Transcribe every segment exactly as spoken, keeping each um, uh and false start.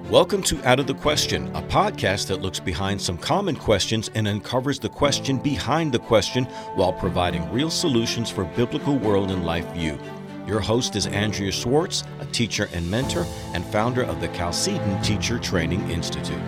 Welcome to Out of the Question, a podcast that looks behind some common questions and uncovers the question behind the question while providing real solutions for biblical world and life view. Your host is Andrea Schwartz, a teacher and mentor and founder of the Chalcedon Teacher Training Institute.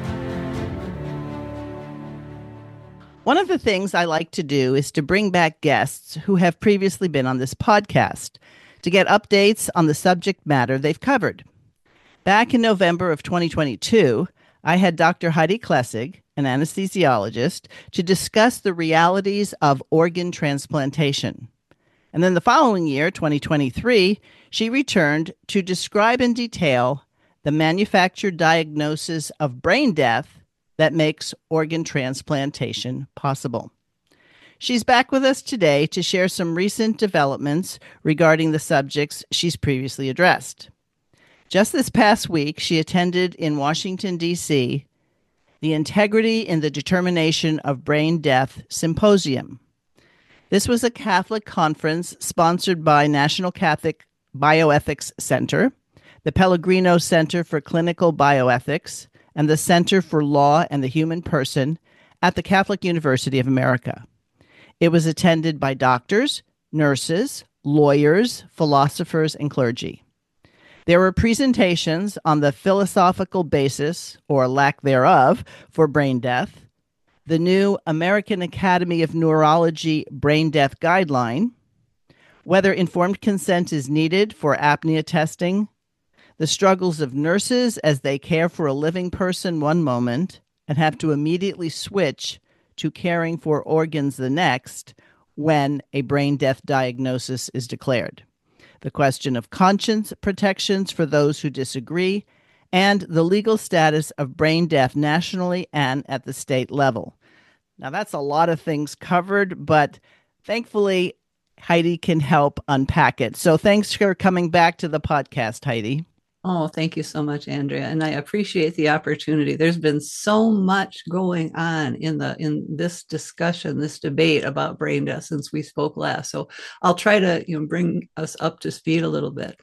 One of the things I like to do is to bring back guests who have previously been on this podcast to get updates on the subject matter they've covered. Back in November of twenty twenty-two, I had Doctor Heidi Klessig, an anesthesiologist, to discuss the realities of organ transplantation. And then the following year, twenty twenty-three, she returned to describe in detail the manufactured diagnosis of brain death that makes organ transplantation possible. She's back with us today to share some recent developments regarding the subjects she's previously addressed. Just this past week, she attended in Washington, D C, the Integrity in the Determination of Brain Death Symposium. This was a Catholic conference sponsored by National Catholic Bioethics Center, the Pellegrino Center for Clinical Bioethics, and the Center for Law and the Human Person at the Catholic University of America. It was attended by doctors, nurses, lawyers, philosophers, and clergy. There were presentations on the philosophical basis, or lack thereof, for brain death, the new American Academy of Neurology Brain Death Guideline, whether informed consent is needed for apnea testing, the struggles of nurses as they care for a living person one moment and have to immediately switch to caring for organs the next when a brain death diagnosis is declared, the question of conscience protections for those who disagree, and the legal status of brain death nationally and at the state level. Now, that's a lot of things covered, but thankfully, Heidi can help unpack it. So thanks for coming back to the podcast, Heidi. Oh, thank you so much, Andrea. And I appreciate the opportunity. There's been so much going on in the in this discussion, this debate about brain death since we spoke last. So I'll try to you know bring us up to speed a little bit.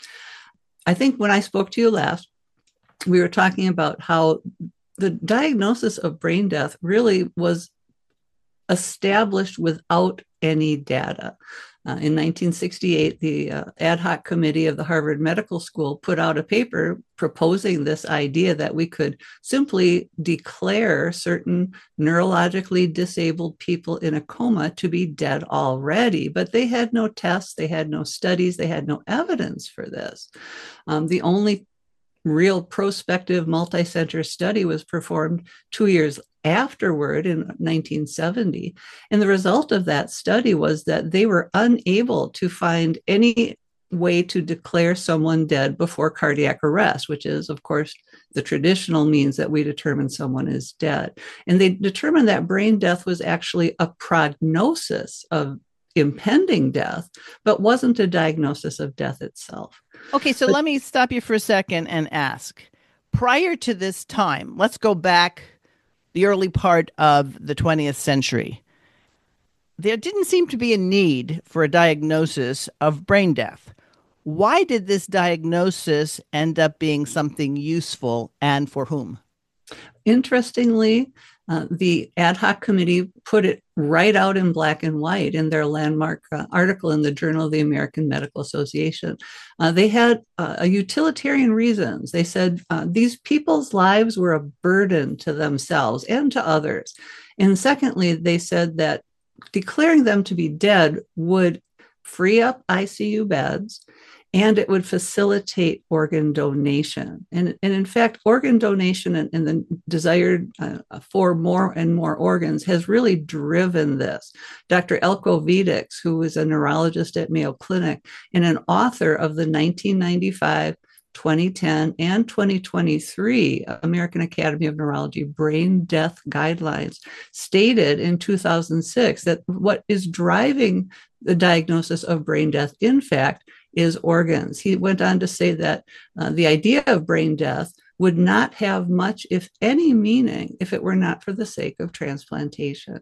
I think when I spoke to you last, we were talking about how the diagnosis of brain death really was established without any data. Uh, in nineteen sixty-eight, the uh, ad hoc committee of the Harvard Medical School put out a paper proposing this idea that we could simply declare certain neurologically disabled people in a coma to be dead already, but they had no tests, they had no studies, they had no evidence for this. Um, the only real prospective multi-center study was performed two years afterward in nineteen seventy. And the result of that study was that they were unable to find any way to declare someone dead before cardiac arrest, which is, of course, the traditional means that we determine someone is dead. And they determined that brain death was actually a prognosis of impending death, but wasn't a diagnosis of death itself. Okay, so but, let me stop you for a second and ask. Prior to this time, let's go back the early part of the twentieth century. There didn't seem to be a need for a diagnosis of brain death. Why did this diagnosis end up being something useful, and for whom? Interestingly, uh, the ad hoc committee put it right out in black and white in their landmark uh, article in the Journal of the American Medical Association. Uh, they had uh, a utilitarian reasons. They said uh, these people's lives were a burden to themselves and to others. And secondly, they said that declaring them to be dead would free up I C U beds, and it would facilitate organ donation. And, and in fact, organ donation and, and the desired uh, for more and more organs has really driven this. Doctor Elko Vidics, who is a neurologist at Mayo Clinic and an author of the nineteen ninety-five, twenty ten, and twenty twenty-three American Academy of Neurology Brain Death Guidelines, stated in two thousand six that what is driving the diagnosis of brain death, in fact, is organs. He went on to say that uh, the idea of brain death would not have much, if any, meaning if it were not for the sake of transplantation.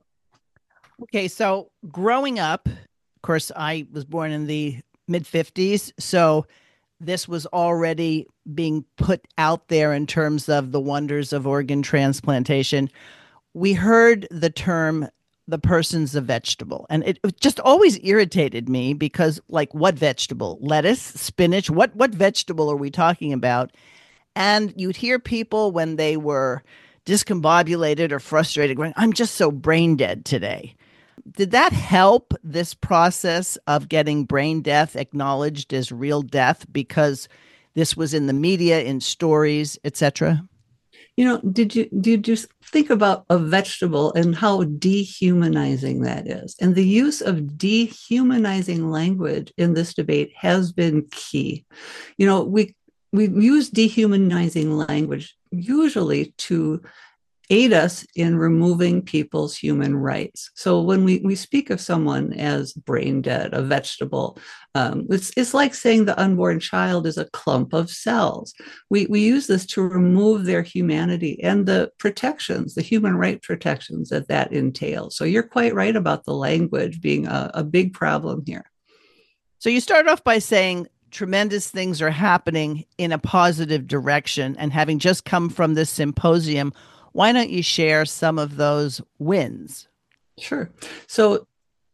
Okay, so growing up, of course, I was born in the mid fifties, so this was already being put out there in terms of the wonders of organ transplantation, we heard the term, the person's a vegetable. And it, it just always irritated me because, like, what vegetable? Lettuce, spinach? What, what vegetable are we talking about? And you'd hear people when they were discombobulated or frustrated going, I'm just so brain dead today. Did that help this process of getting brain death acknowledged as real death because this was in the media, in stories, et cetera? You know, did you did you think about a vegetable and how dehumanizing that is? And the use of dehumanizing language in this debate has been key. You know, we we use dehumanizing language usually to aid us in removing people's human rights. So when we, we speak of someone as brain dead, a vegetable, um, it's, it's like saying the unborn child is a clump of cells. We, we use this to remove their humanity and the protections, the human right protections that that entails. So you're quite right about the language being a, a big problem here. So you start off by saying tremendous things are happening in a positive direction, and having just come from this symposium, why don't you share some of those wins? Sure. So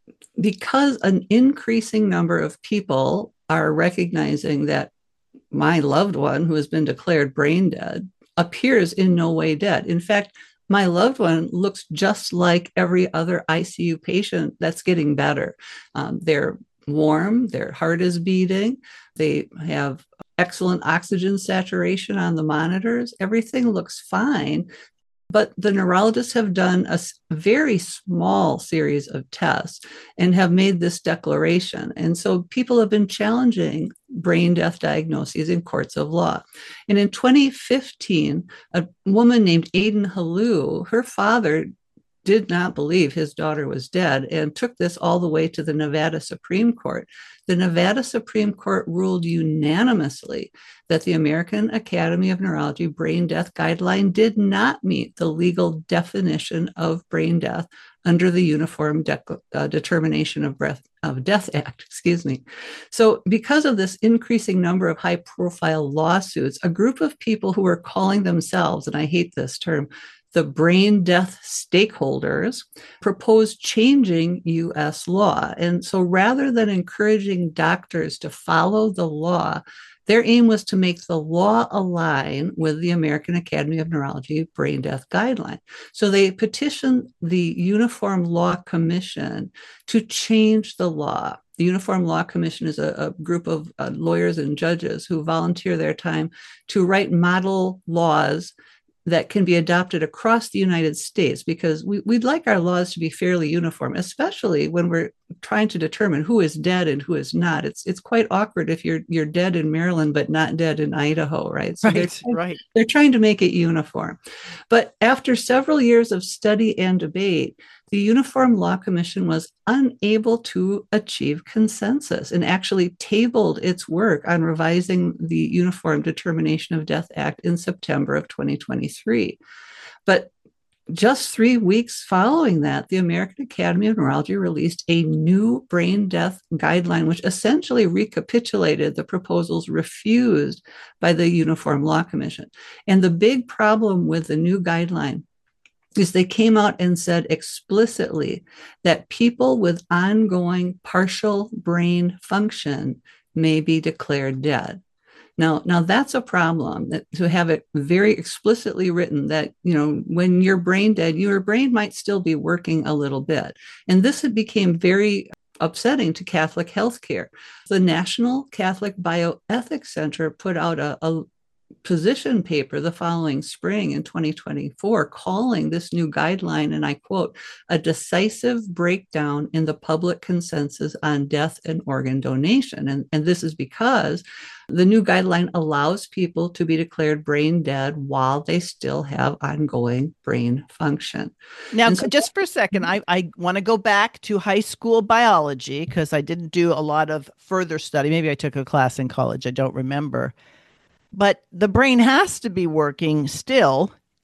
because an increasing number of people are recognizing that my loved one who has been declared brain dead appears in no way dead. In fact, my loved one looks just like every other I C U patient that's getting better. Um, they're warm, their heart is beating, they have excellent oxygen saturation on the monitors, everything looks fine. But the neurologists have done a very small series of tests and have made this declaration. And so people have been challenging brain death diagnoses in courts of law. And in twenty fifteen, a woman named Aiden Halou, her father did not believe his daughter was dead and took this all the way to the Nevada Supreme Court. The Nevada Supreme Court ruled unanimously that the American Academy of Neurology brain death guideline did not meet the legal definition of brain death under the Uniform De- uh, Determination of, Breath, of Death Act, excuse me. So because of this increasing number of high-profile lawsuits, a group of people who were calling themselves, and I hate this term, the brain death stakeholders, proposed changing U S law. And so rather than encouraging doctors to follow the law, their aim was to make the law align with the American Academy of Neurology brain death guideline. So they petitioned the Uniform Law Commission to change the law. The Uniform Law Commission is a, a group of uh, lawyers and judges who volunteer their time to write model laws that can be adopted across the United States, because we, we'd like our laws to be fairly uniform, especially when we're trying to determine who is dead and who is not. It's it's quite awkward if you're you're dead in Maryland but not dead in Idaho, right? So right, they're, trying, right. they're trying to make it uniform. But after several years of study and debate, the Uniform Law Commission was unable to achieve consensus and actually tabled its work on revising the Uniform Determination of Death Act in September of twenty twenty-three. But just three weeks following that, the American Academy of Neurology released a new brain death guideline, which essentially recapitulated the proposals refused by the Uniform Law Commission. And the big problem with the new guideline is they came out and said explicitly that people with ongoing partial brain function may be declared dead. Now, now that's a problem, that, to have it very explicitly written that, you know, when you're brain dead, your brain might still be working a little bit. And this had became very upsetting to Catholic healthcare. The National Catholic Bioethics Center put out a, a position paper the following spring in twenty twenty-four, calling this new guideline, and I quote, a decisive breakdown in the public consensus on death and organ donation. And, and this is because the new guideline allows people to be declared brain dead while they still have ongoing brain function. Now, so, just for a second, I, I want to go back to high school biology because I didn't do a lot of further study. Maybe I took a class in college. I don't remember. But the brain has to be working still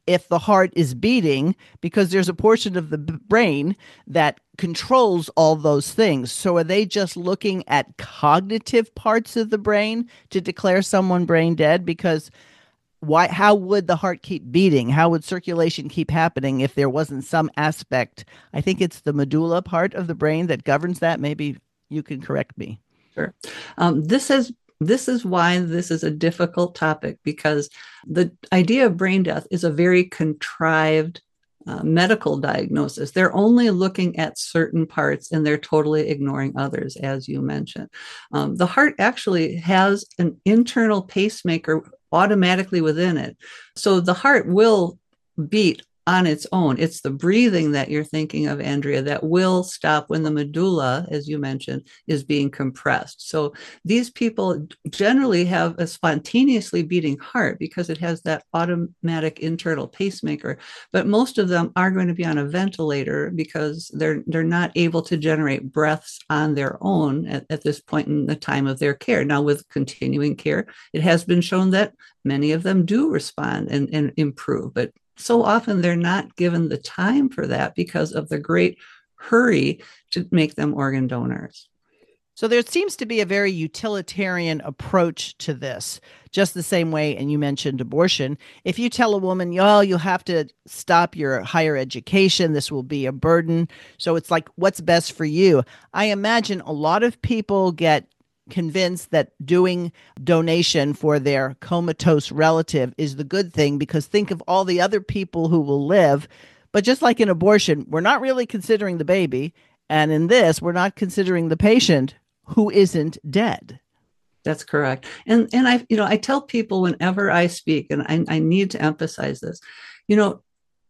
if the heart is beating, because there's a portion of the b- brain that controls all those things. So are they just looking at cognitive parts of the brain to declare someone brain dead? Because why, how would the heart keep beating? How would circulation keep happening if there wasn't some aspect? I think it's the medulla part of the brain that governs that. Maybe you can correct me. Sure. Um, this is this is why this is a difficult topic, because the idea of brain death is a very contrived uh, medical diagnosis. They're only looking at certain parts and they're totally ignoring others, as you mentioned. Um, the heart actually has an internal pacemaker automatically within it. So the heart will beat on its own. It's the breathing that you're thinking of, Andrea, that will stop when the medulla, as you mentioned, is being compressed. So these people generally have a spontaneously beating heart because it has that automatic internal pacemaker. But most of them are going to be on a ventilator because they're they're not able to generate breaths on their own at, at this point in the time of their care. Now, with continuing care, it has been shown that many of them do respond and, and improve, but so often they're not given the time for that because of the great hurry to make them organ donors. So there seems to be a very utilitarian approach to this, just the same way, and you mentioned abortion. If you tell a woman, oh, you'll have to stop your higher education, this will be a burden. So it's like, what's best for you? I imagine a lot of people get convinced that doing donation for their comatose relative is the good thing, because think of all the other people who will live. But just like in abortion, we're not really considering the baby. And in this, we're not considering the patient who isn't dead. That's correct. And and I, you know, I tell people whenever I speak, and I, I need to emphasize this, you know,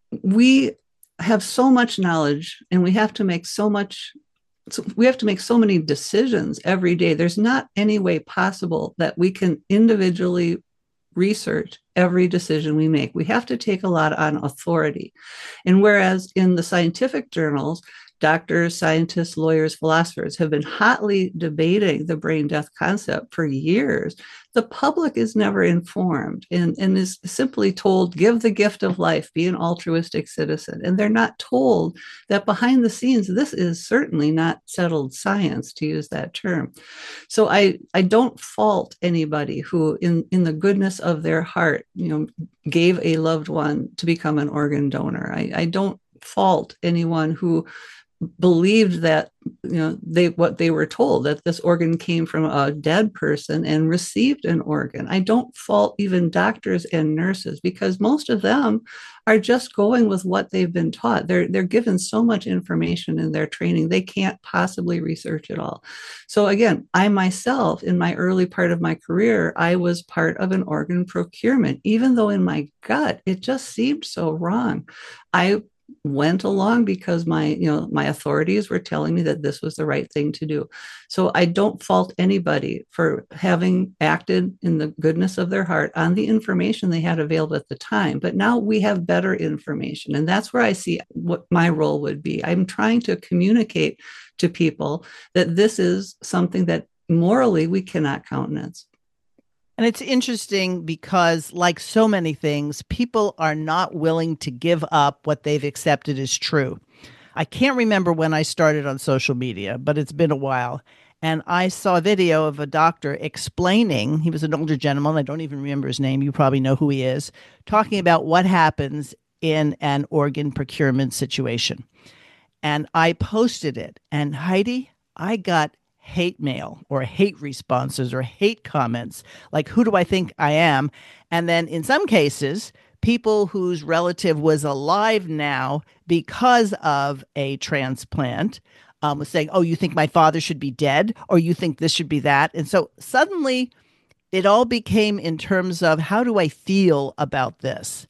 we have so much knowledge and we have to make so much So we have to make so many decisions every day. There's not any way possible that we can individually research every decision we make. We have to take a lot on authority. And whereas in the scientific journals, doctors, scientists, lawyers, philosophers have been hotly debating the brain death concept for years, the public is never informed and, and is simply told, give the gift of life, be an altruistic citizen. And they're not told that behind the scenes, this is certainly not settled science, to use that term. So I, I don't fault anybody who, in, in the goodness of their heart, you know, gave a loved one to become an organ donor. I, I don't fault anyone who believed that, you know, they what they were told, that this organ came from a dead person and received an organ. I don't fault even doctors and nurses, because most of them are just going with what they've been taught. They're they're given so much information in their training, they can't possibly research it all. So again, I myself, in my early part of my career, I was part of an organ procurement, even though in my gut it just seemed so wrong. I went along because my, you know, my authorities were telling me that this was the right thing to do. So I don't fault anybody for having acted in the goodness of their heart on the information they had available at the time. But now we have better information. And that's where I see what my role would be. I'm trying to communicate to people that this is something that morally we cannot countenance. And it's interesting because, like so many things, people are not willing to give up what they've accepted as true. I can't remember when I started on social media, but it's been a while. And I saw a video of a doctor explaining, he was an older gentleman, I don't even remember his name, you probably know who he is, talking about what happens in an organ procurement situation. And I posted it. And Heidi, I got hate mail or hate responses or hate comments, like, who do I think I am? And then in some cases, people whose relative was alive now because of a transplant um, was saying, oh, you think my father should be dead, or you think this should be that. And so suddenly it all became in terms of, how do I feel about this?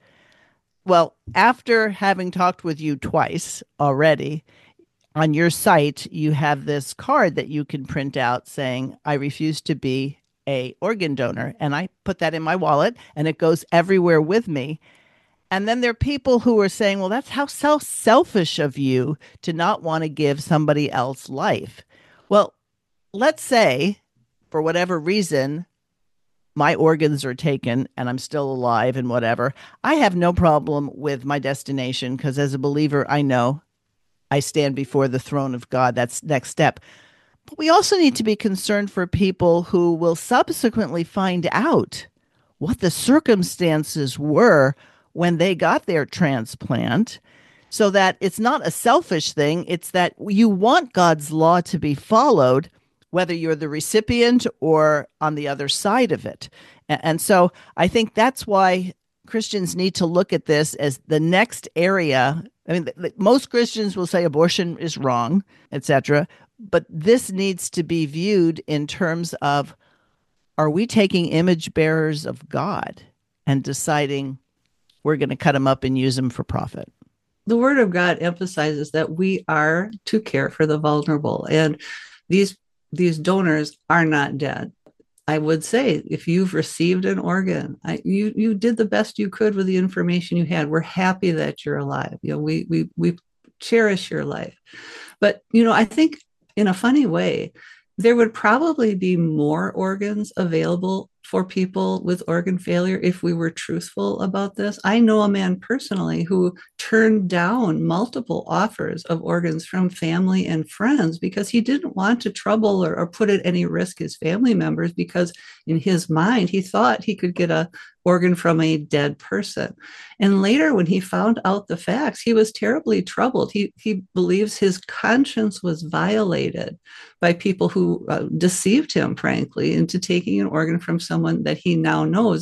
Well, after having talked with you twice already, on your site, you have this card that you can print out saying, I refuse to be a organ donor. And I put that in my wallet and it goes everywhere with me. And then there are people who are saying, well, that's how self selfish of you to not want to give somebody else life. Well, let's say, for whatever reason, my organs are taken and I'm still alive and whatever, I have no problem with my destination because as a believer, I know I stand before the throne of God. That's next step. But we also need to be concerned for people who will subsequently find out what the circumstances were when they got their transplant, so that it's not a selfish thing. It's that you want God's law to be followed, whether you're the recipient or on the other side of it. And so I think that's why Christians need to look at this as the next area. I mean, most Christians will say abortion is wrong, et cetera. But this needs to be viewed in terms of, are we taking image bearers of God and deciding we're going to cut them up and use them for profit? The Word of God emphasizes that we are to care for the vulnerable, and these these donors are not dead. I would say if you've received an organ, I, you you did the best you could with the information you had. We're happy that you're alive. You know, we we we cherish your life. But you know, I think in a funny way, there would probably be more organs available for people with organ failure if we were truthful about this. I know a man personally who turned down multiple offers of organs from family and friends because he didn't want to trouble or, or put at any risk his family members, because in his mind, he thought he could get a organ from a dead person. And later, when he found out the facts, he was terribly troubled. He, he believes his conscience was violated by people who uh, deceived him, frankly, into taking an organ from someone that he now knows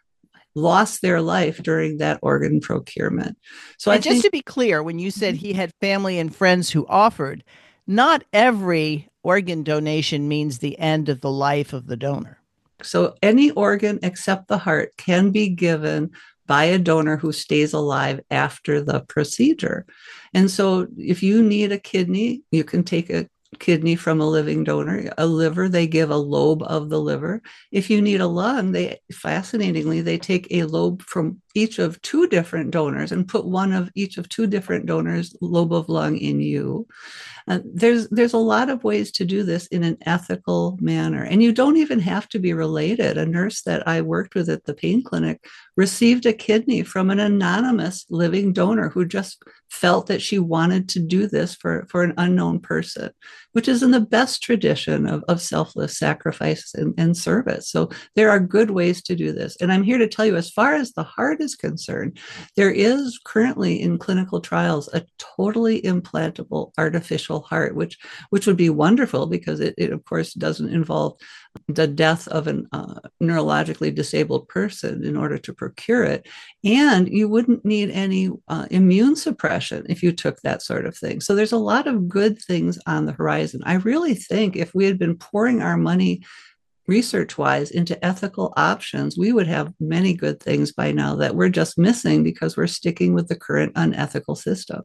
lost their life during that organ procurement. So and I just think- to be clear, when you said he had family and friends who offered, not every organ donation means the end of the life of the donor. So any organ except the heart can be given by a donor who stays alive after the procedure. And so if you need a kidney, you can take a kidney from a living donor. A liver, they give a lobe of the liver. If you need a lung, they fascinatingly, they take a lobe from each of two different donors and put one of each of two different donors' lobe of lung in you. Uh, there's there's a lot of ways to do this in an ethical manner. And you don't even have to be related. A nurse that I worked with at the pain clinic received a kidney from an anonymous living donor who just felt that she wanted to do this for, for an unknown person, which is in the best tradition of, of selfless sacrifice and, and service. So there are good ways to do this. And I'm here to tell you, as far as the heart is concerned, there is currently in clinical trials a totally implantable artificial heart, which, which would be wonderful because it, it of course, doesn't involve the death of a uh, neurologically disabled person in order to procure it. And you wouldn't need any uh, immune suppression if you took that sort of thing. So there's a lot of good things on the horizon. I really think if we had been pouring our money research-wise into ethical options, we would have many good things by now that we're just missing because we're sticking with the current unethical system.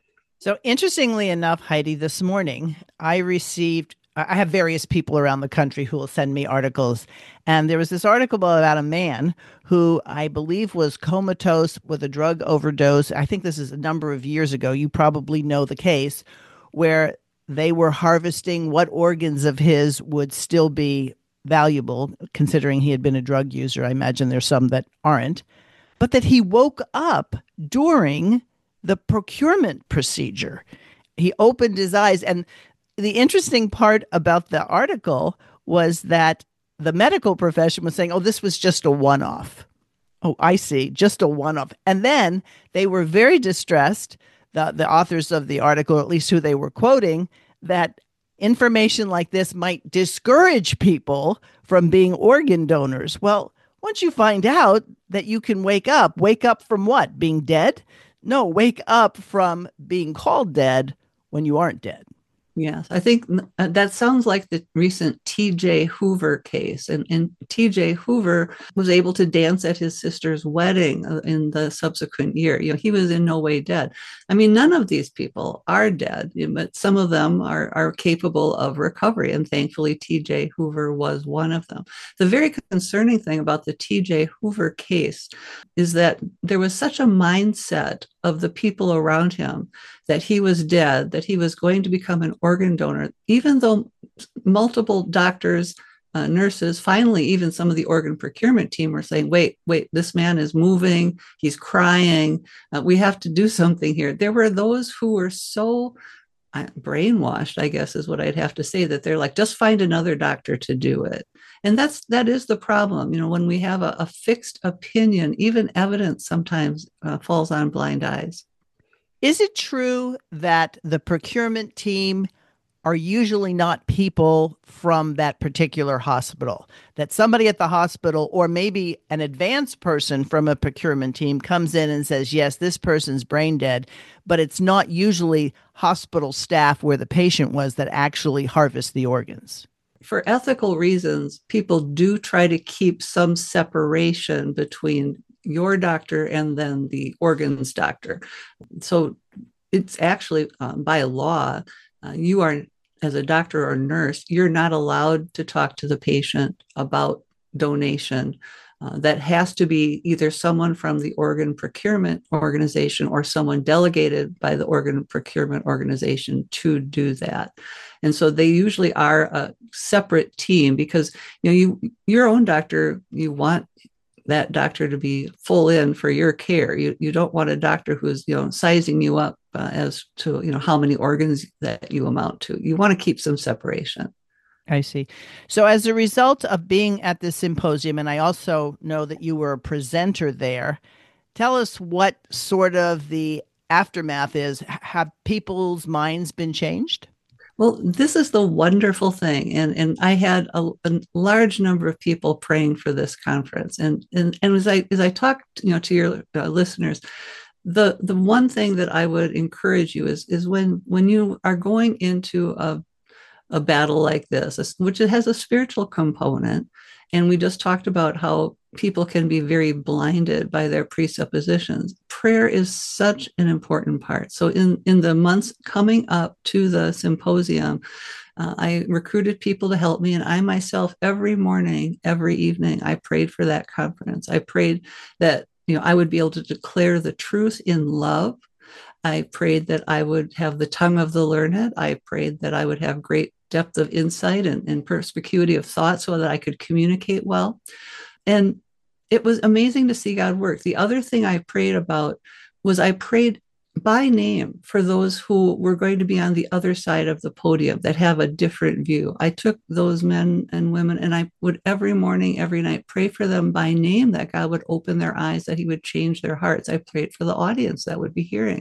So interestingly enough, Heidi, this morning I received, I have various people around the country who will send me articles. And there was this article about a man who I believe was comatose with a drug overdose. I think this is a number of years ago. You probably know the case, where they were harvesting what organs of his would still be valuable, considering he had been a drug user. I imagine there's some that aren't, but that he woke up during the procurement procedure. He opened his eyes. And the interesting part about the article was that the medical profession was saying, oh, this was just a one-off. Oh, I see, just a one-off. And then they were very distressed, the, the authors of the article, at least who they were quoting, that information like this might discourage people from being organ donors. Well, once you find out that you can wake up, wake up from what? Being dead? No, wake up from being called dead when you aren't dead. Yes, I think that sounds like the recent T J Hoover case. And, and T J Hoover was able to dance at his sister's wedding in the subsequent year. You know, he was in no way dead. I mean, none of these people are dead, but some of them are, are capable of recovery. And thankfully, T J Hoover was one of them. The very concerning thing about the T J Hoover case is that there was such a mindset of the people around him that he was dead, that he was going to become an organ donor, even though multiple doctors uh, nurses, finally, even some of the organ procurement team were saying, wait, wait, this man is moving, he's crying, uh, we have to do something here. There were those who were so uh, brainwashed, I guess is what I'd have to say, that they're like, just find another doctor to do it. And that's, that is the problem. You know, when we have a, a fixed opinion, even evidence sometimes uh, falls on blind eyes. Is it true that the procurement team are usually not people from that particular hospital, that somebody at the hospital or maybe an advanced person from a procurement team comes in and says, yes, this person's brain dead, but it's not usually hospital staff where the patient was that actually harvest the organs? For ethical reasons, people do try to keep some separation between your doctor and then the organs doctor. So it's actually um, by law, uh, you are, as a doctor or nurse, you're not allowed to talk to the patient about donation. Uh, that has to be either someone from the organ procurement organization or someone delegated by the organ procurement organization to do that. And so they usually are a separate team because, you know, you, your own doctor, you want that doctor to be full in for your care. You you don't want a doctor who's, you know, sizing you up uh, as to, you know, how many organs that you amount to. You want to keep some separation. I see. So as a result of being at this symposium, and I also know that you were a presenter there, tell us what sort of the aftermath is. Have people's minds been changed? Well, this is the wonderful thing. And, and I had a, a large number of people praying for this conference. And, and, and as I, as I talked, you know, to your uh, listeners, the, the one thing that I would encourage you is, is when, when you are going into a, a battle like this, which it has a spiritual component. And we just talked about how people can be very blinded by their presuppositions. Prayer is such an important part. So in, in the months coming up to the symposium, uh, I recruited people to help me. And I myself, every morning, every evening, I prayed for that conference. I prayed that, you know, I would be able to declare the truth in love. I prayed that I would have the tongue of the learned. I prayed that I would have great depth of insight and, and perspicuity of thought so that I could communicate well. And it was amazing to see God work. The other thing I prayed about was I prayed by name for those who were going to be on the other side of the podium that have a different view. I took those men and women and I would every morning, every night pray for them by name, that God would open their eyes, that he would change their hearts. I prayed for the audience that would be hearing.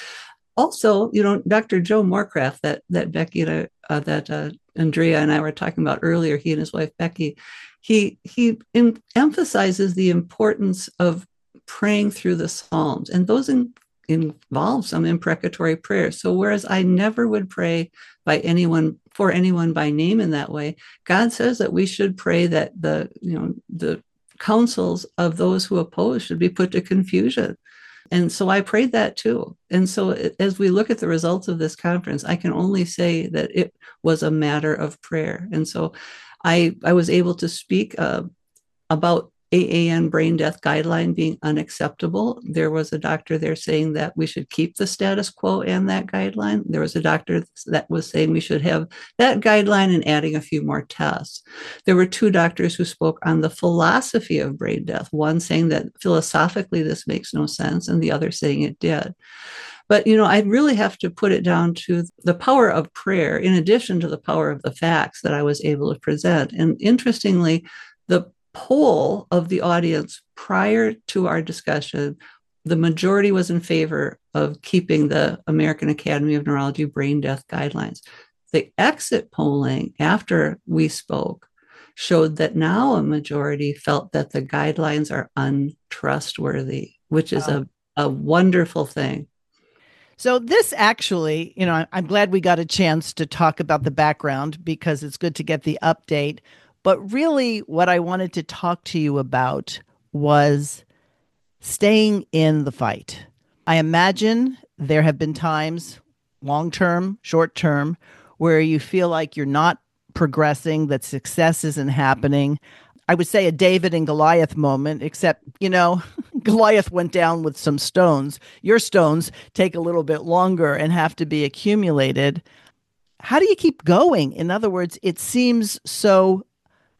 Also, you know, Doctor Joe Morecraft, that that Becky and I, uh, that uh, Andrea and I were talking about earlier, he and his wife Becky, he he in, emphasizes the importance of praying through the Psalms, and those in, involve some imprecatory prayers. So whereas I never would pray by anyone for anyone by name in that way, God says that we should pray that the you know the counsels of those who oppose should be put to confusion. And so I prayed that too. And so as we look at the results of this conference, I can only say that it was a matter of prayer. And so I, I was able to speak uh, about A A N brain death guideline being unacceptable. There was a doctor there saying that we should keep the status quo and that guideline. There was a doctor that was saying we should have that guideline and adding a few more tests. There were two doctors who spoke on the philosophy of brain death, one saying that philosophically this makes no sense, and the other saying it did. But, you know, I really have to put it down to the power of prayer, in addition to the power of the facts that I was able to present. And interestingly, the poll of the audience prior to our discussion, the majority was in favor of keeping the American Academy of Neurology brain death guidelines. The exit polling after we spoke showed that now a majority felt that the guidelines are untrustworthy, which is wow. a, a wonderful thing. So this actually, you know, I'm glad we got a chance to talk about the background because it's good to get the update. But really what I wanted to talk to you about was staying in the fight. I imagine there have been times, long-term, short-term, where you feel like you're not progressing, that success isn't happening. I would say a David and Goliath moment, except, you know, Goliath went down with some stones. Your stones take a little bit longer and have to be accumulated. How do you keep going? In other words, it seems so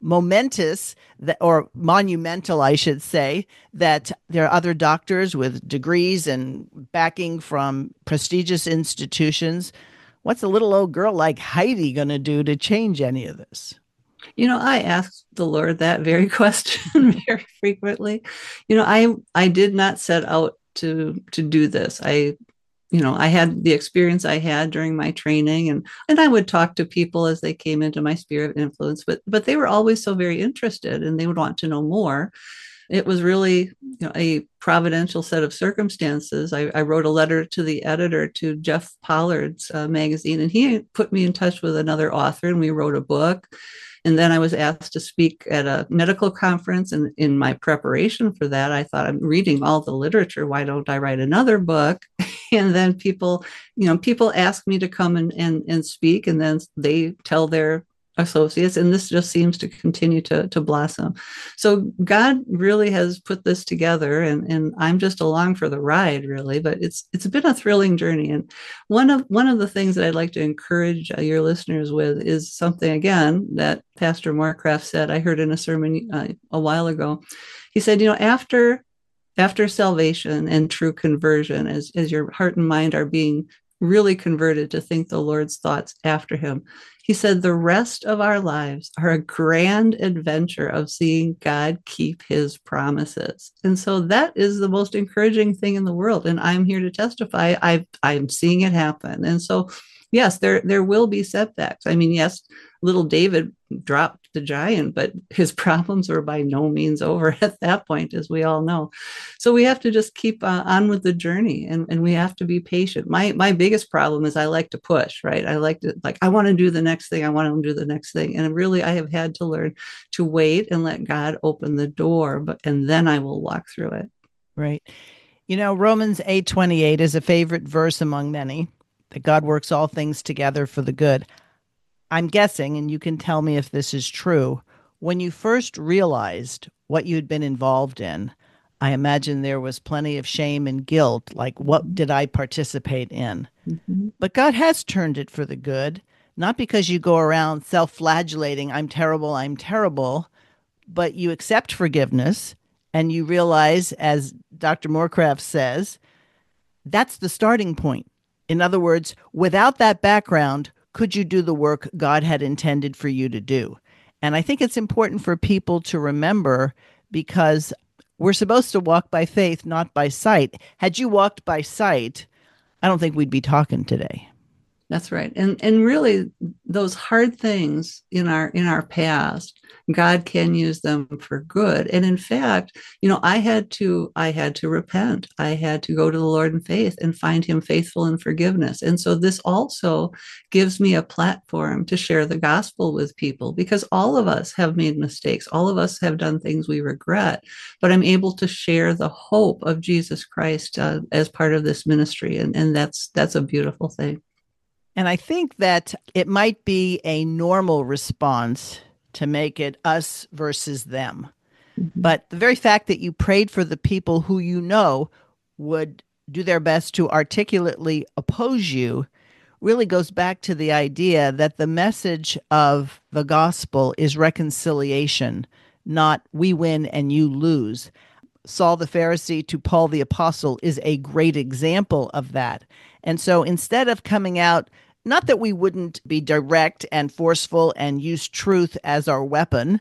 momentous that, or monumental, I should say, that there are other doctors with degrees and backing from prestigious institutions. What's a little old girl like Heidi going to do to change any of this? You know, I asked the Lord that very question very frequently. You know, I I did not set out to to do this. I you know, I had the experience I had during my training, and and I would talk to people as they came into my sphere of influence, but but they were always so very interested and they would want to know more. It was really, you know, a providential set of circumstances. I, I wrote a letter to the editor to Jeff Pollard's uh, magazine, and he put me in touch with another author, and we wrote a book. And then I was asked to speak at a medical conference. And in my preparation for that, I thought, I'm reading all the literature. Why don't I write another book? And then people, you know, people ask me to come and, and, and speak, and then they tell their associates, and this just seems to continue to, to blossom. So God really has put this together, and, and I'm just along for the ride, really, but it's it's been a thrilling journey. And one of one of the things that I'd like to encourage uh, your listeners with is something, again, that Pastor Morecraft said. I heard in a sermon uh, a while ago. He said, you know, after after salvation and true conversion, as as your heart and mind are being really converted to think the Lord's thoughts after him, he said, the rest of our lives are a grand adventure of seeing God keep his promises. And so that is the most encouraging thing in the world. And I'm here to testify, I've, I'm seeing it happen. And so, yes, there, there will be setbacks. I mean, yes, little David dropped the giant, but his problems were by no means over at that point, as we all know. So we have to just keep uh, on with the journey, and, and we have to be patient. My my biggest problem is I like to push, right? I like to, like, I want to do the next thing. I want to do the next thing. And really, I have had to learn to wait and let God open the door, but and then I will walk through it. Right. You know, Romans eight twenty-eight is a favorite verse among many, that God works all things together for the good. I'm guessing, and you can tell me if this is true, when you first realized what you'd been involved in, I imagine there was plenty of shame and guilt, like, what did I participate in? Mm-hmm. But God has turned it for the good, not because you go around self-flagellating, I'm terrible, I'm terrible, but you accept forgiveness, and you realize, as Doctor Morecraft says, that's the starting point. In other words, without that background, could you do the work God had intended for you to do? And I think it's important for people to remember, because we're supposed to walk by faith, not by sight. Had you walked by sight, I don't think we'd be talking today. That's right. And and really, those hard things in our in our past, God can use them for good. And in fact, you know, I had to I had to repent. I had to go to the Lord in faith and find him faithful in forgiveness. And so this also gives me a platform to share the gospel with people, because all of us have made mistakes. All of us have done things we regret, but I'm able to share the hope of Jesus Christ uh, as part of this ministry. And, and that's that's a beautiful thing. And I think that it might be a normal response to make it us versus them. Mm-hmm. But the very fact that you prayed for the people who you know would do their best to articulately oppose you really goes back to the idea that the message of the gospel is reconciliation, not we win and you lose. Saul the Pharisee to Paul the Apostle is a great example of that. And so instead of coming out, not that we wouldn't be direct and forceful and use truth as our weapon,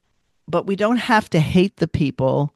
but we don't have to hate the people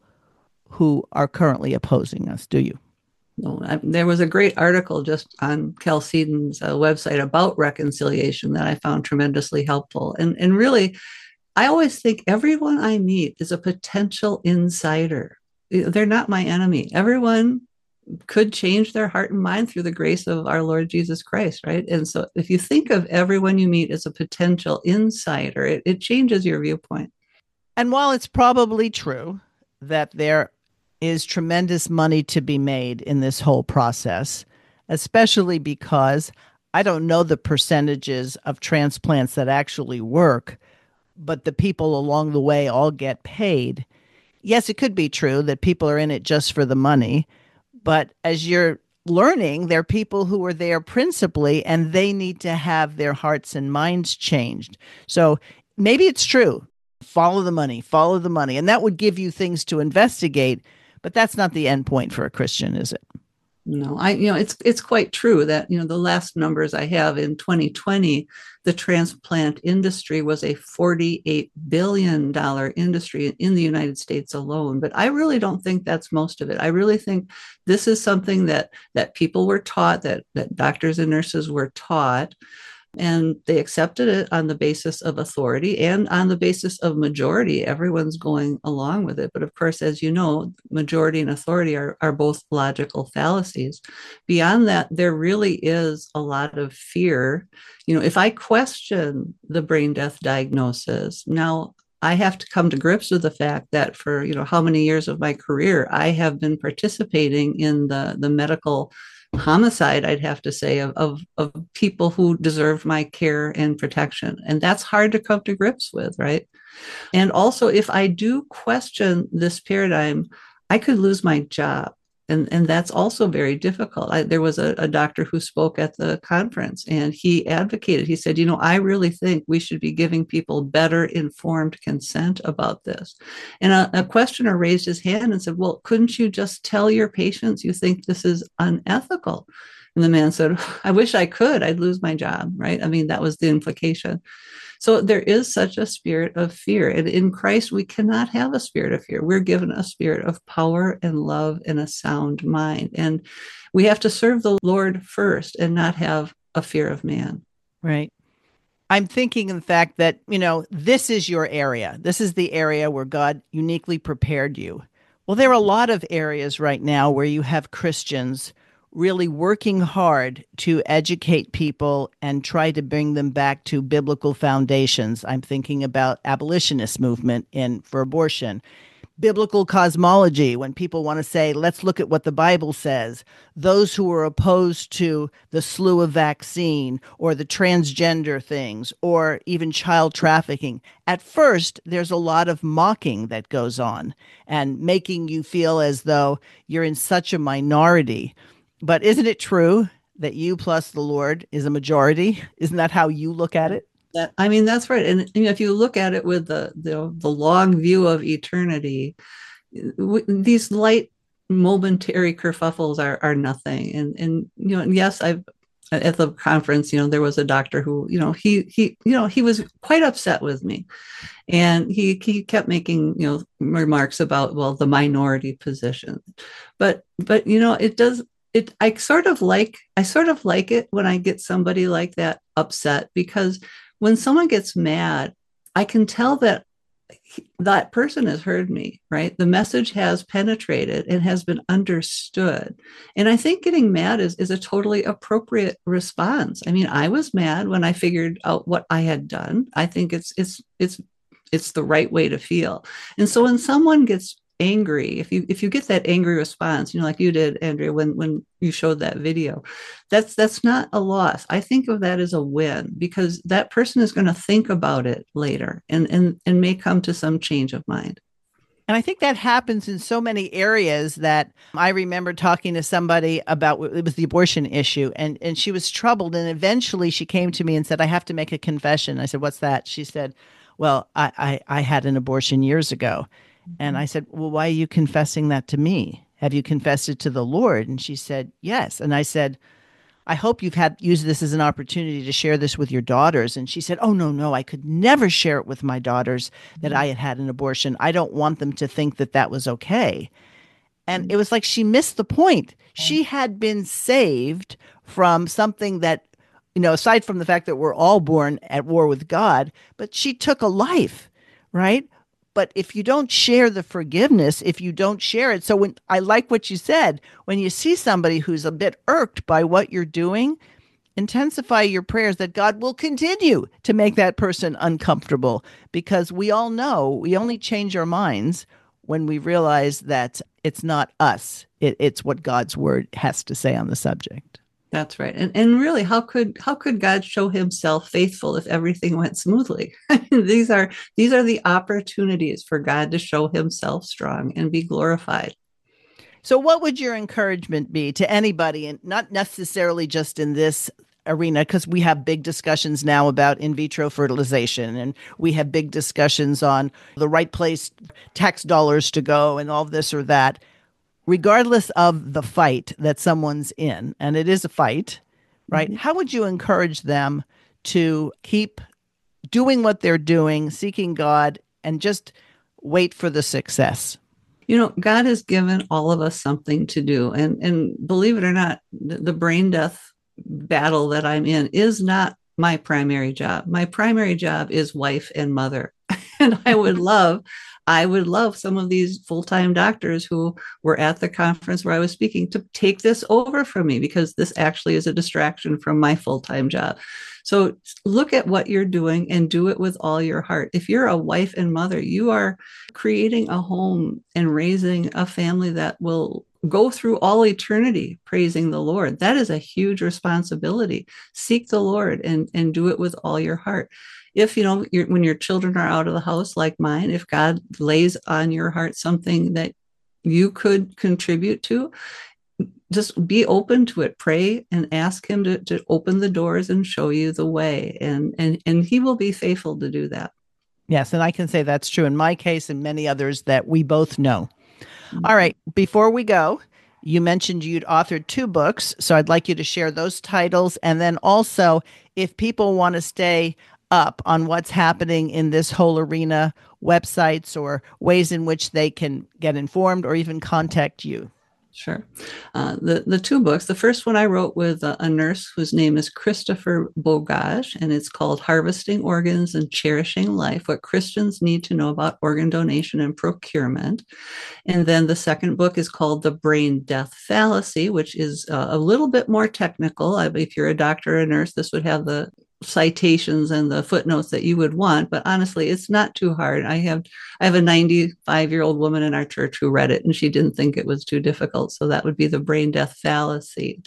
who are currently opposing us, do you? No, I, there was a great article just on Cal Seaton's uh, website about reconciliation that I found tremendously helpful. And, and really, I always think everyone I meet is a potential insider. They're not my enemy. Everyone could change their heart and mind through the grace of our Lord Jesus Christ, right? And so if you think of everyone you meet as a potential insider, it, it changes your viewpoint. And while it's probably true that there is tremendous money to be made in this whole process, especially because I don't know the percentages of transplants that actually work, but the people along the way all get paid. Yes, it could be true that people are in it just for the money, but as you're learning, there are people who are there principally, and they need to have their hearts and minds changed. So maybe it's true. follow the money, follow the money. And that would give you things to investigate, but that's not the end point for a Christian, is it? No, I, you know, it's it's quite true that, you know, the last numbers I have in twenty twenty, the transplant industry was a forty-eight billion dollars industry in the United States alone. But I really don't think that's most of it. I really think this is something that that people were taught, that that doctors and nurses were taught, and they accepted it on the basis of authority and on the basis of majority. Everyone's going along with it. But of course, as you know, majority and authority are, are both logical fallacies. Beyond that, there really is a lot of fear. You know, if I question the brain death diagnosis, now I have to come to grips with the fact that for, you know, how many years of my career, I have been participating in the, the medical homicide, I'd have to say, of, of, of people who deserved my care and protection. And that's hard to come to grips with, right? And also, if I do question this paradigm, I could lose my job. And, and that's also very difficult. I, there was a, a doctor who spoke at the conference, and he advocated, he said, you know, I really think we should be giving people better informed consent about this. And a, a questioner raised his hand and said, well, couldn't you just tell your patients you think this is unethical? And the man said, I wish I could, I'd lose my job, right? I mean, that was the implication. So there is such a spirit of fear. And in Christ, we cannot have a spirit of fear. We're given a spirit of power and love and a sound mind. And we have to serve the Lord first and not have a fear of man. Right. I'm thinking of the fact that, you know, this is your area. This is the area where God uniquely prepared you. Well, there are a lot of areas right now where you have Christians really working hard to educate people and try to bring them back to biblical foundations. I'm thinking about abolitionist movement in for abortion, biblical cosmology, when people want to say, let's look at what the Bible says. Those who are opposed to the slew of vaccine or the transgender things or even child trafficking. At first, there's a lot of mocking that goes on and making you feel as though you're in such a minority. But isn't it true that you plus the Lord is a majority? Isn't that how you look at it? That, I mean, that's right. And you know, if you look at it with the, the, the long view of eternity, w- these light momentary kerfuffles are, are nothing. And, and, you know, and yes, I've, at the conference, you know, there was a doctor who, you know, he, he, you know, he was quite upset with me, and he, he kept making, you know, remarks about, well, the minority position, but, but, you know, it does, It, I sort of like, I sort of like it when I get somebody like that upset, because when someone gets mad, I can tell that he, that person has heard me, right? The message has penetrated and has been understood. And I think getting mad is, is a totally appropriate response. I mean, I was mad when I figured out what I had done. I think it's, it's, it's, it's the right way to feel. And so when someone gets angry, if you if you get that angry response, you know, like you did, Andrea, when when you showed that video, that's that's not a loss. I think of that as a win, because that person is going to think about it later and and and may come to some change of mind. And I think that happens in so many areas that I remember talking to somebody about, it was the abortion issue, and, and she was troubled. And eventually she came to me and said, I have to make a confession. I said, what's that? She said, well, I, I, I had an abortion years ago. And I said, well, why are you confessing that to me? Have you confessed it to the Lord? And she said, yes. And I said, I hope you've had used this as an opportunity to share this with your daughters. And she said, oh, no, no, I could never share it with my daughters that I had had an abortion. I don't want them to think that that was okay. And it was like she missed the point. She had been saved from something that, you know, aside from the fact that we're all born at war with God, but she took a life, right? But if you don't share the forgiveness, if you don't share it, so when I like what you said, when you see somebody who's a bit irked by what you're doing, intensify your prayers that God will continue to make that person uncomfortable, because we all know we only change our minds when we realize that it's not us. It, it's what God's word has to say on the subject. That's right. And and really, how could how could God show himself faithful if everything went smoothly? these are these are the opportunities for God to show himself strong and be glorified. So what would your encouragement be to anybody, and not necessarily just in this arena, because we have big discussions now about in vitro fertilization, and we have big discussions on the right place tax dollars to go and all this or that. Regardless of the fight that someone's in, and it is a fight, right? Mm-hmm. How would you encourage them to keep doing what they're doing, seeking God, and just wait for the success? You know, God has given all of us something to do. And, and believe it or not, the, the brain death battle that I'm in is not my primary job. My primary job is wife and mother. And I would love, I would love some of these full-time doctors who were at the conference where I was speaking to take this over from me, because this actually is a distraction from my full-time job. So look at what you're doing and do it with all your heart. If you're a wife and mother, you are creating a home and raising a family that will go through all eternity praising the Lord. That is a huge responsibility. Seek the Lord and, and do it with all your heart. If, you know, you're, when your children are out of the house like mine, if God lays on your heart something that you could contribute to, just be open to it. Pray and ask him to, to open the doors and show you the way. And, and, and he will be faithful to do that. Yes. And I can say that's true in my case and many others that we both know. Mm-hmm. All right. Before we go, you mentioned you'd authored two books. So I'd like you to share those titles. And then also, if people want to stay up on what's happening in this whole arena, websites or ways in which they can get informed or even contact you. Sure. Uh, the, the two books, the first one I wrote with a, a nurse whose name is Christopher Bogage, and it's called Harvesting Organs and Cherishing Life, What Christians Need to Know About Organ Donation and Procurement. And then the second book is called The Brain Death Fallacy, which is uh, a little bit more technical. I, if you're a doctor or a nurse, this would have the citations and the footnotes that you would want, but honestly, it's not too hard. I have I have a ninety-five year old woman in our church who read it and she didn't think it was too difficult. So that would be The Brain Death Fallacy.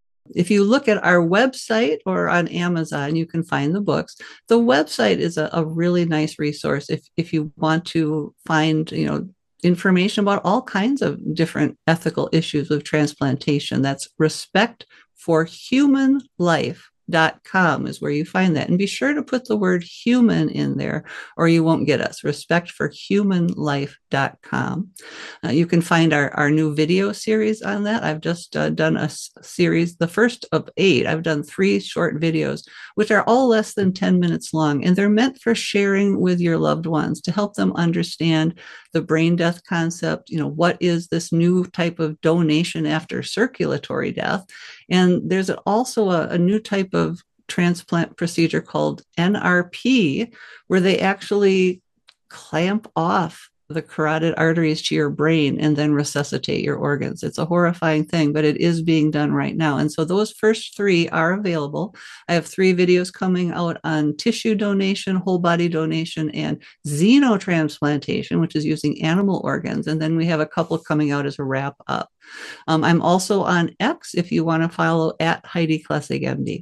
If you look at our website or on Amazon, you can find the books. The website is a, a really nice resource if if you want to find, you know, information about all kinds of different ethical issues with transplantation. That's respect for human life. Dot com is where you find that. And be sure to put the word human in there or you won't get us. respect for human life dot com. Uh, you can find our, our new video series on that. I've just uh, done a s- series, the first of eight. I've done three short videos, which are all less than ten minutes long. And they're meant for sharing with your loved ones to help them understand the brain death concept. You know, what is this new type of donation after circulatory death? And there's also a, a new type of transplant procedure called N R P, where they actually clamp off the carotid arteries to your brain and then resuscitate your organs. It's a horrifying thing, but it is being done right now. And so those first three are available. I have three videos coming out on tissue donation, whole body donation, and xenotransplantation, which is using animal organs. And then we have a couple coming out as a wrap up. Um, I'm also on X if you want to follow at Heidi Klessig, M D.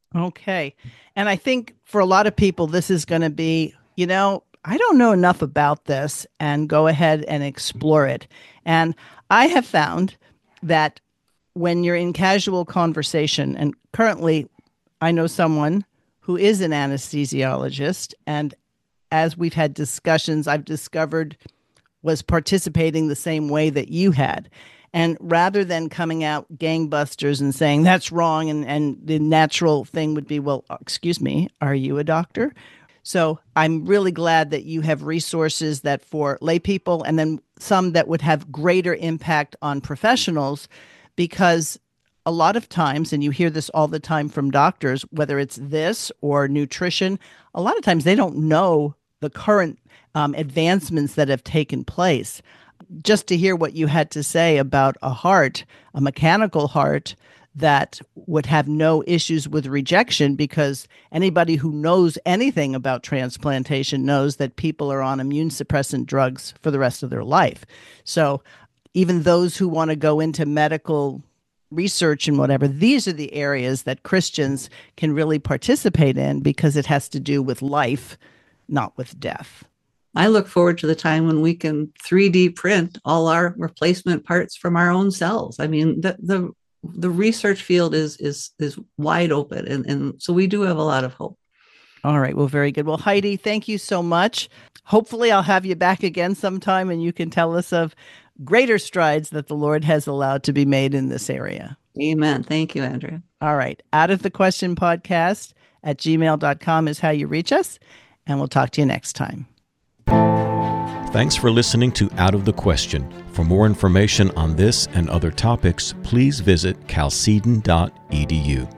Okay. And I think for a lot of people, this is going to be, you know, I don't know enough about this, and go ahead and explore it. And I have found that when you're in casual conversation, and currently I know someone who is an anesthesiologist, and as we've had discussions, I've discovered was participating the same way that you had. And rather than coming out gangbusters and saying that's wrong, and, and the natural thing would be, well, excuse me, are you a doctor? So I'm really glad that you have resources that for lay people, and then some that would have greater impact on professionals, because a lot of times, and you hear this all the time from doctors, whether it's this or nutrition, a lot of times they don't know the current um, advancements that have taken place. Just to hear what you had to say about a heart, a mechanical heart, that would have no issues with rejection, because anybody who knows anything about transplantation knows that people are on immune suppressant drugs for the rest of their life. So even those who want to go into medical research and whatever, these are the areas that Christians can really participate in, because it has to do with life, not with death. I look forward to the time when we can three D print all our replacement parts from our own cells. I mean, the, the the research field is is is wide open, and and so we do have a lot of hope. All right. Well, very good. Well, Heidi, thank you so much. Hopefully I'll have you back again sometime and you can tell us of greater strides that the Lord has allowed to be made in this area. Amen. Thank you, Andrea. All right. Out of the Question podcast at gmail dot com is how you reach us, and we'll talk to you next time. Thanks for listening to Out of the Question. For more information on this and other topics, please visit chalcedon dot e d u.